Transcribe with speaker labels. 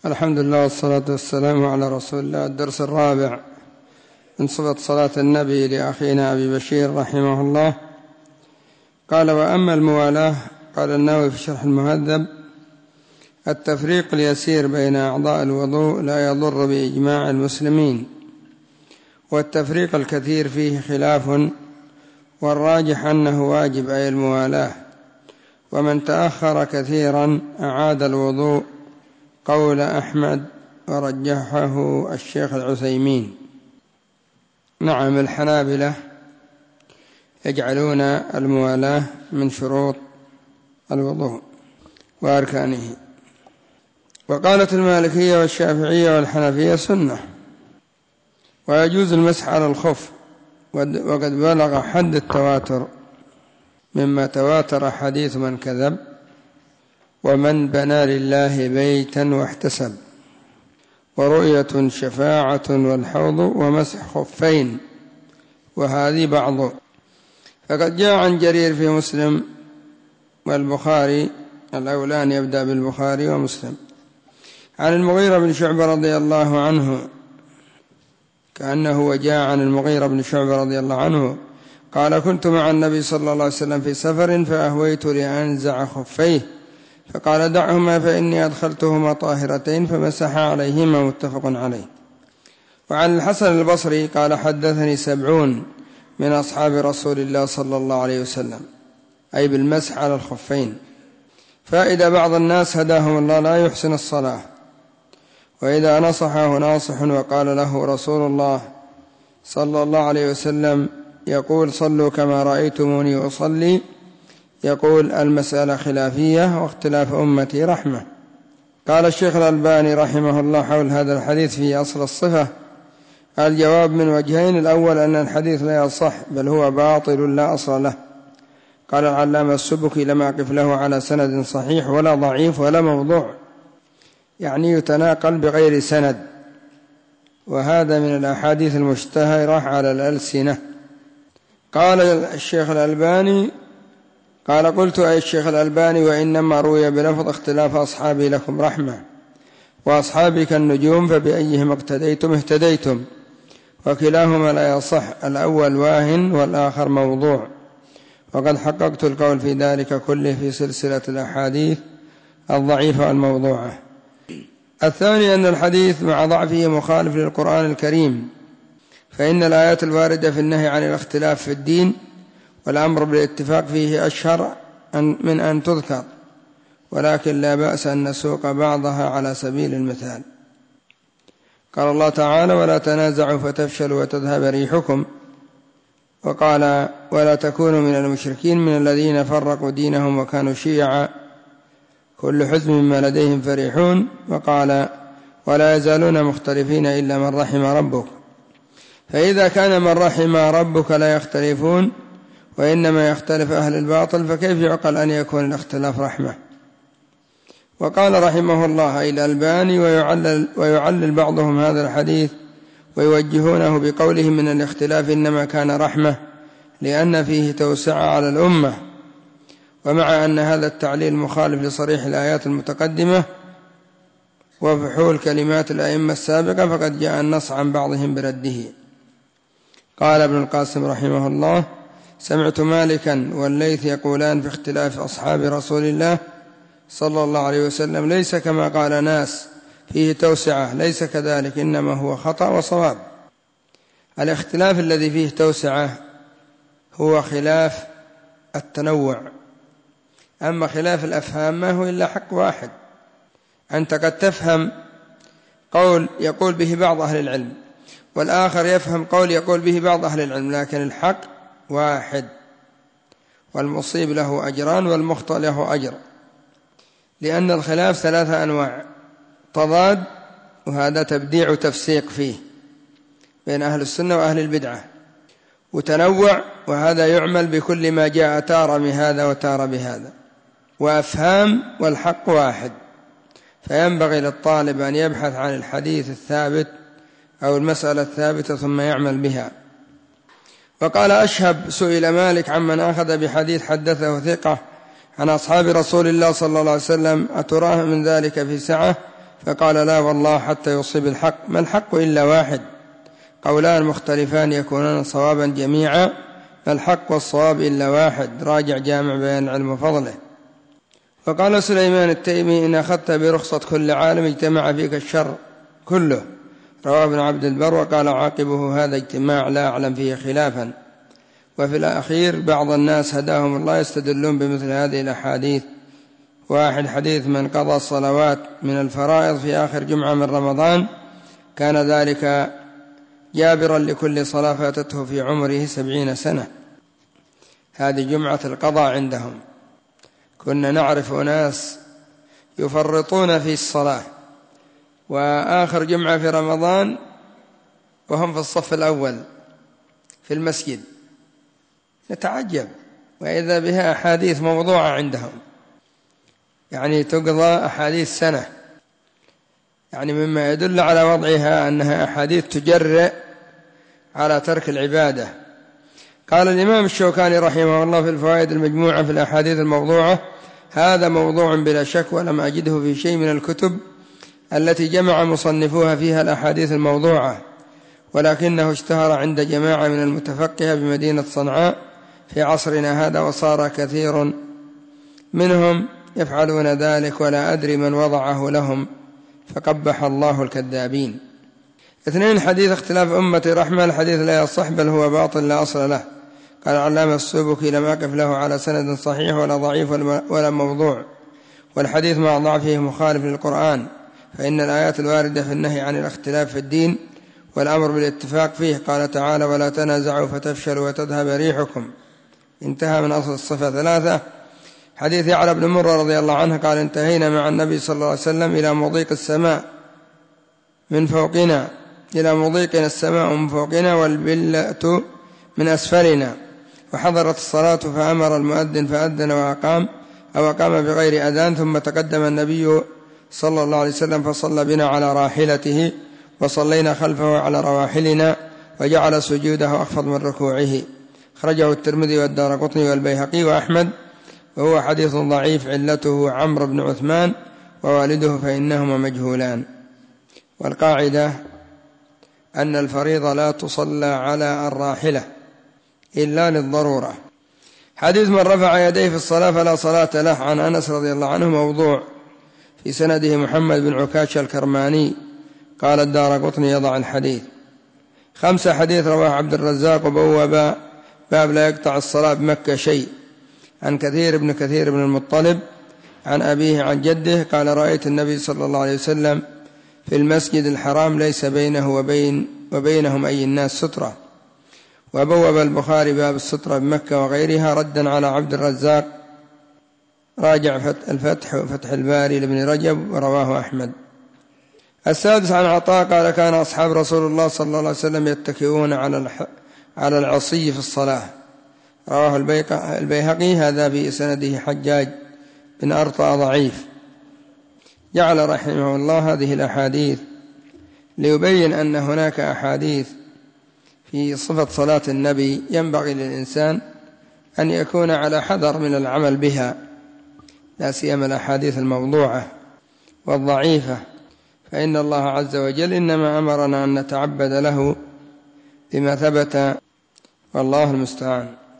Speaker 1: الحمد لله والصلاة والسلام على رسول الله. الدرس الرابع من صفة صلاة النبي لأخينا أبي بشير رحمه الله. قال: وأما الموالاة، قال النووي في شرح المهذب: التفريق اليسير بين أعضاء الوضوء لا يضر بإجماع المسلمين، والتفريق الكثير فيه خلاف، والراجح أنه واجب أي الموالاة، ومن تأخر كثيرا أعاد الوضوء، قول أحمد ورجحه الشيخ العثيمين. نعم، الحنابلة يجعلون الموالاة من شروط الوضوء وأركانه، وقالت المالكية والشافعية والحنفية سنة، ويجوز المسح على الخف، وقد بلغ حد التواتر مما تواتر حديث من كذب، ومن بنى لله بيتا واحتسب، ورؤية شفاعة والحوض، ومسح خفين، وهذه بعض. فقد جاء عن جرير في مسلم والبخاري، الأولان يبدأ بالبخاري ومسلم، عن المغيرة بن شعبة رضي الله عنه، كأنه وجاء عن المغيرة بن شعبة رضي الله عنه قال: كنت مع النبي صلى الله عليه وسلم في سفر، فأهويت لأنزع خفيه، فقال: دعهما فإني أدخلتهما طاهرتين، فمسح عليهما، متفق عليه. وعن الحسن البصري قال: حدثني 70 من أصحاب رسول الله صلى الله عليه وسلم، أي بالمسح على الخفين. فإذا بعض الناس هداهم الله لا يحسن الصلاة، وإذا نصحه ناصح وقال له رسول الله صلى الله عليه وسلم يقول: صلوا كما رأيتموني أصلي، يقول: المسألة خلافية، واختلاف أمتي رحمة. قال الشيخ الألباني رحمه الله حول هذا الحديث في أصل الصفة: الجواب من وجهين: الأول أن الحديث لا يصح، بل هو باطل لا أصل له. قال العلامة السبكي: لم أقف له على سند صحيح ولا ضعيف ولا موضوع، يعني يتناقل بغير سند، وهذا من الأحاديث المشتهرة على الألسنة. قال الشيخ الألباني: قال قلت أي الشيخ الألباني: وإنما روي بلفظ اختلاف أصحابي لكم رحمة، وأصحابي كالنجوم، فبأيهم اقتديتم اهتديتم، وكلاهما لا يصح، الأول واهن والآخر موضوع، وقد حققت القول في ذلك كله في سلسلة الأحاديث الضعيفة الموضوعة. الثاني أن الحديث مع ضعفه مخالف للقرآن الكريم، فإن الآيات الواردة في النهي عن الاختلاف في الدين والأمر بالاتفاق فيه أشهر من أن تذكر، ولكن لا بأس أن نسوق بعضها على سبيل المثال. قال الله تعالى: ولا تنازعوا فتفشلوا وتذهب ريحكم، وقال: ولا تكونوا من المشركين من الذين فرقوا دينهم وكانوا شيعا كل حزب مما لديهم فرحون، وقال: ولا يزالون مختلفين إلا من رحم ربك. فإذا كان من رحم ربك لا يختلفون، وإنما يختلف أهل الباطل، فكيف يعقل أن يكون الاختلاف رحمة؟ وقال رحمه الله أي الألباني: ويعلل بعضهم هذا الحديث ويوجهونه بقوله من الاختلاف إنما كان رحمة، لأن فيه توسعة على الأمة. ومع أن هذا التعليل مخالف لصريح الآيات المتقدمة وفحول كلمات الأئمة السابقة، فقد جاء النص عن بعضهم برده. قال ابن القاسم رحمه الله: سمعت مالكا والليث يقولان في اختلاف أصحاب رسول الله صلى الله عليه وسلم: ليس كما قال ناس فيه توسعة، ليس كذلك، إنما هو خطأ وصواب. الاختلاف الذي فيه توسعة هو خلاف التنوع، أما خلاف الأفهام ما هو إلا حق واحد. أنت قد تفهم قول يقول به بعض أهل العلم، والآخر يفهم قول يقول به بعض أهل العلم، لكن الحق واحد، والمصيب له أجران والمخطئ له أجر، لأن الخلاف 3 أنواع: تضاد، وهذا تبديع وتفسيق فيه بين أهل السنة وأهل البدعة، وتنوع، وهذا يعمل بكل ما جاء تارة بهذا وتارة بهذا، وأفهام، والحق واحد. فينبغي للطالب أن يبحث عن الحديث الثابت أو المسألة الثابتة ثم يعمل بها. وقال أشهب: سئل مالك عمن أخذ بحديث حدثه ثقة عن أصحاب رسول الله صلى الله عليه وسلم: أتراه من ذلك في سعة؟ فقال لا والله حتى يصيب الحق. ما الحق إلا واحد، قولان مختلفان يكونان صوابا جميعا، ما الحق والصواب إلا واحد. راجع جامع بيان العلم وفضله. وقال سليمان التيمي إن أخذت برخصة كل عالم اجتمع فيك الشر كله، رواه ابن عبد البر. وقال عاقبه هذا اجتماع لا أعلم فيه خلافا. وفي الأخير بعض الناس هداهم الله يستدلون بمثل هذه الأحاديث. واحد، حديث من قضى الصلوات من الفرائض في آخر جمعة من رمضان كان ذلك جابرا لكل صلاة فاتته في عمره 70 سنة. هذه جمعة القضاء عندهم. كنا نعرف ناس يفرطون في الصلاة وآخر جمعة في رمضان وهم في الصف الأول في المسجد، نتعجب. وإذا بها أحاديث موضوعة عندهم، يعني تقضى أحاديث سنة، يعني مما يدل على وضعها أنها أحاديث تجرئ على ترك العبادة. قال الإمام الشوكاني رحمه الله في الفوائد المجموعة في الأحاديث الموضوعة: هذا موضوع بلا شك، ولم أجده في شيء من الكتب التي جمع مصنفوها فيها الأحاديث الموضوعة، ولكنه اشتهر عند جماعة من المتفقهة بمدينة صنعاء في عصرنا هذا، وصار كثير منهم يفعلون ذلك، ولا أدري من وضعه لهم، فقبح الله الكذابين. 2، حديث اختلاف أمتي رحمة. الحديث لا يصح بل هو باطل لا أصل له. قال علامة السبكي: لم أقف له على سند صحيح ولا ضعيف ولا موضوع، والحديث مع ضعفه مخالف للقرآن، فإن الآيات الواردة في النهي عن الاختلاف في الدين والأمر بالاتفاق فيه. قال تعالى: ولا تنازعوا فتفشلوا وتذهب ريحكم. انتهى من أصل الصفة 3. حديث يعلى بن مرة رضي الله عنه قال: انتهينا مع النبي صلى الله عليه وسلم إلى مضيق السماء من فوقنا، إلى مضيقنا السماء من فوقنا والبلة من أسفلنا، وحضرت الصلاة فأمر المؤذن فأذن وأقام أو أقام بغير أذان، ثم تقدم النبي صلى الله عليه وسلم فصلى بنا على راحلته، وصلينا خلفه على رواحلنا، وجعل سجوده أخفض من ركوعه. خرجه الترمذي والدارقطني والبيهقي وأحمد، وهو حديث ضعيف، علته عمرو بن عثمان ووالده فإنهما مجهولان. والقاعدة أن الفريضة لا تصلى على الراحلة إلا للضرورة. حديث من رفع يديه في الصلاة فلا صلاة له عن أنس رضي الله عنه موضوع، في سنده محمد بن عكاشة الكرماني. قال الدارقطني يضع الحديث. 5، حديث رواه عبد الرزاق وبوب باب لا يقطع الصلاة بمكة شيء، عن كثير بن المطلب عن أبيه عن جده قال: رأيت النبي صلى الله عليه وسلم في المسجد الحرام ليس بينه وبينهم أي الناس سترة. وبوب البخاري باب السترة بمكة وغيرها ردا على عبد الرزاق. راجع فتح الباري لابن رجب، ورواه أحمد. 6، عن عطاء قال: كان أصحاب رسول الله صلى الله عليه وسلم يتكئون على العصي في الصلاة. رواه البيهقي. هذا في سنده حجاج بن أرطى ضعيف. جعل رحمه الله هذه الأحاديث ليبين أن هناك أحاديث في صفة صلاة النبي ينبغي للإنسان أن يكون على حذر من العمل بها، لا سيما الأحاديث الموضوعة والضعيفة، فإن الله عز وجل إنما أمرنا أن نتعبد له بما ثبت، والله المستعان.